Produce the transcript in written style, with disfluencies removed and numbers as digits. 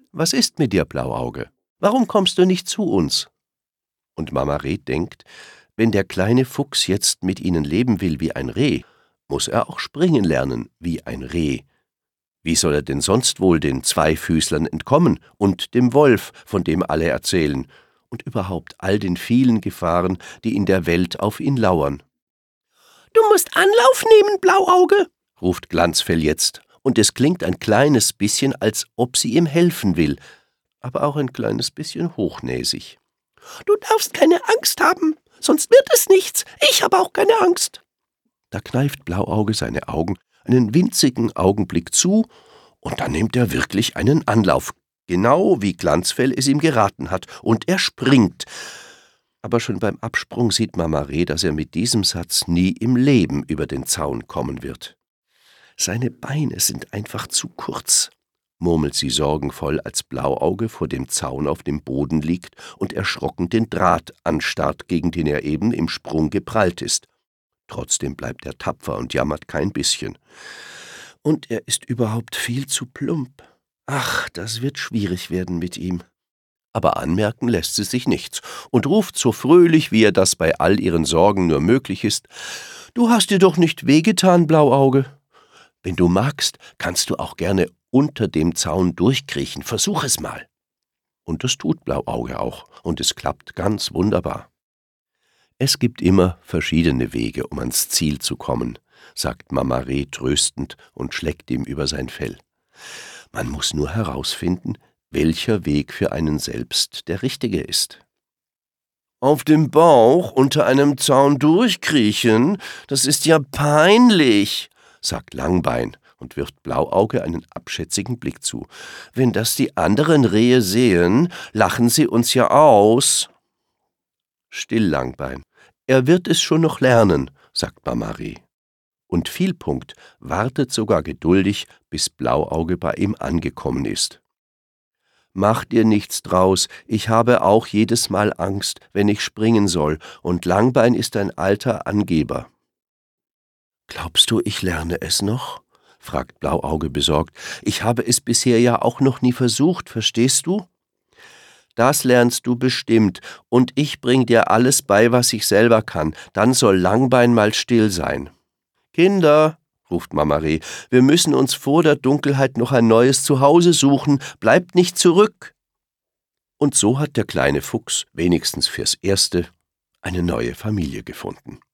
Was ist mit dir, Blauauge? Warum kommst du nicht zu uns?« Und Mama Reh denkt, wenn der kleine Fuchs jetzt mit ihnen leben will wie ein Reh, muss er auch springen lernen wie ein Reh. Wie soll er denn sonst wohl den Zweifüßlern entkommen und dem Wolf, von dem alle erzählen, und überhaupt all den vielen Gefahren, die in der Welt auf ihn lauern? »Du musst Anlauf nehmen, Blauauge«, ruft Glanzfell jetzt, und es klingt ein kleines bisschen, als ob sie ihm helfen will, aber auch ein kleines bisschen hochnäsig. »Du darfst keine Angst haben, sonst wird es nichts. Ich habe auch keine Angst.« Da kneift Blauauge seine Augen einen winzigen Augenblick zu, und dann nimmt er wirklich einen Anlauf, genau wie Glanzfell es ihm geraten hat, und er springt. Aber schon beim Absprung sieht Mama Reh, dass er mit diesem Satz nie im Leben über den Zaun kommen wird. »Seine Beine sind einfach zu kurz«, murmelt sie sorgenvoll, als Blauauge vor dem Zaun auf dem Boden liegt und erschrocken den Draht anstarrt, gegen den er eben im Sprung geprallt ist. Trotzdem bleibt er tapfer und jammert kein bisschen. Und er ist überhaupt viel zu plump. Ach, das wird schwierig werden mit ihm. Aber anmerken lässt sie sich nichts und ruft so fröhlich, wie ihr das bei all ihren Sorgen nur möglich ist: »Du hast dir doch nicht wehgetan, Blauauge. Wenn du magst, kannst du auch gerne unter dem Zaun durchkriechen. Versuch es mal.« Und das tut Blauauge auch, und es klappt ganz wunderbar. »Es gibt immer verschiedene Wege, um ans Ziel zu kommen«, sagt Mama Reh tröstend und schleckt ihm über sein Fell. »Man muss nur herausfinden, welcher Weg für einen selbst der richtige ist.« »Auf dem Bauch unter einem Zaun durchkriechen, das ist ja peinlich«, sagt Langbein und wirft Blauauge einen abschätzigen Blick zu. »Wenn das die anderen Rehe sehen, lachen sie uns ja aus.« »Still, Langbein, er wird es schon noch lernen«, sagt Mama Reh. Und Vielpunkt wartet sogar geduldig, bis Blauauge bei ihm angekommen ist. »Mach dir nichts draus, ich habe auch jedes Mal Angst, wenn ich springen soll, und Langbein ist ein alter Angeber.« »Glaubst du, ich lerne es noch?«, fragt Blauauge besorgt. »Ich habe es bisher ja auch noch nie versucht, verstehst du?« »Das lernst du bestimmt, und ich bring dir alles bei, was ich selber kann. Dann soll Langbein mal still sein.« »Kinder«, ruft Mama Reh, »wir müssen uns vor der Dunkelheit noch ein neues Zuhause suchen. Bleibt nicht zurück.« Und so hat der kleine Fuchs, wenigstens fürs Erste, eine neue Familie gefunden.